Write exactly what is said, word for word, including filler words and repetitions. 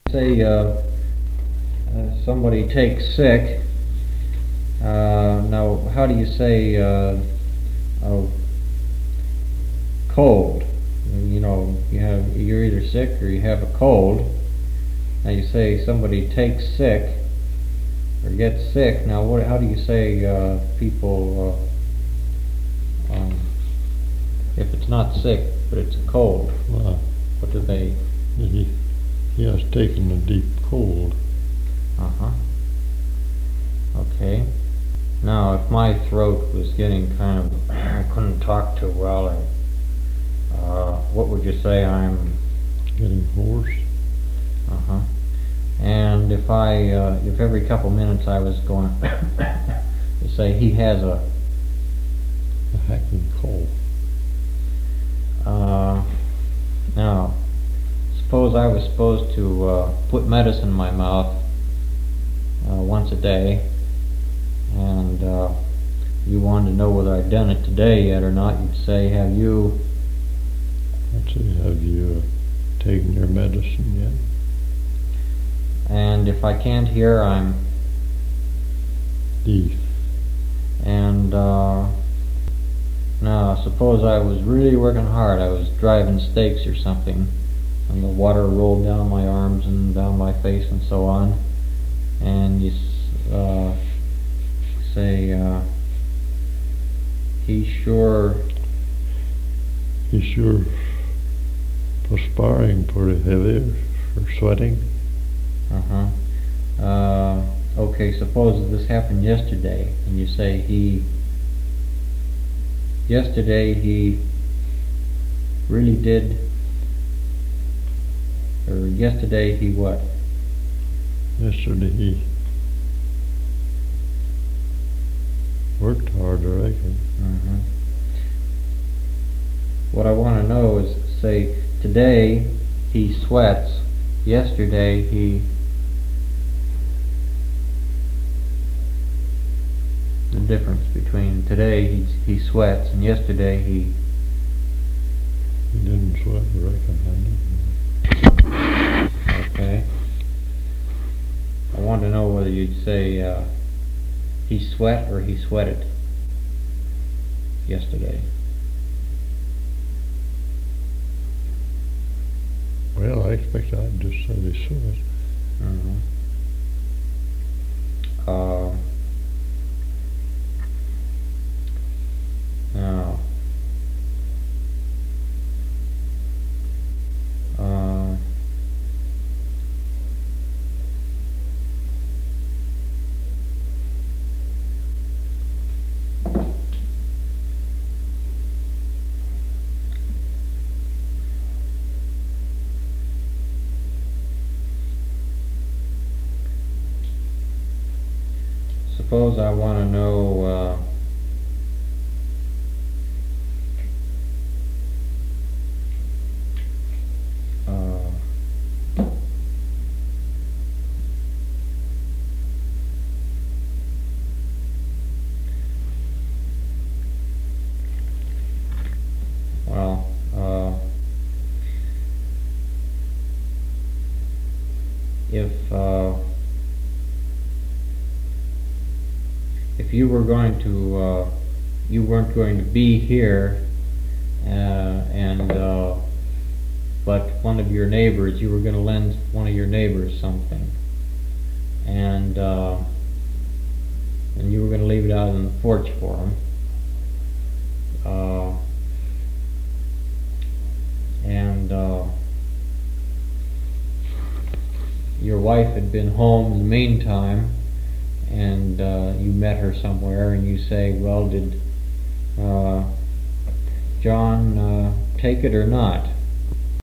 Say uh, uh, somebody takes sick. Uh, now, how do you say uh, oh, cold? You know, you have you're either sick or you have a cold. Now you say somebody takes sick or gets sick. Now, what? How do you say uh, people uh, um, if it's not sick but it's a cold? Well, What do they? he, he has taken a deep cold. Uh huh. Okay. Now, if my throat was getting kind of, I couldn't talk too well, or, uh, what would you say? I'm. Getting hoarse. Uh huh. And if I, uh, if every couple minutes I was going to say he has a. A hacking cold. Uh, now, suppose I was supposed to uh, put medicine in my mouth uh, once a day, and uh, you wanted to know whether I'd done it today yet or not. You'd say, have you? I'd say, have you uh, taken your medicine yet? And if I can't hear, I'm. Deaf. And uh, now, suppose I was really working hard. I was driving stakes or something, and the water rolled down my arms and down my face and so on. And you uh, say, uh, he's sure. He's sure perspiring pretty heavy or sweating. Uh-huh. Uh, okay, suppose this happened yesterday, and you say he, yesterday he really did, or yesterday he what? Yesterday he worked hard, I reckon. Mm-hmm. What I want to know is, say, today he sweats, yesterday he... The difference between today he, he sweats and yesterday he... He didn't sweat, I reckon. Okay. I want to know whether you'd say uh, he sweat or he sweated yesterday. Well, I expect I'd just say he sweat. Mm-hmm. Uh, now, uh, suppose I want to know uh, uh, well, uh, if uh, if you were going to, uh, you weren't going to be here, uh, and uh, but one of your neighbors, you were going to lend one of your neighbors something, and uh, and you were going to leave it out on the porch for him, uh, and uh, your wife had been home in the meantime, and uh, you met her somewhere, and you say, well, did uh, John uh, take it or not?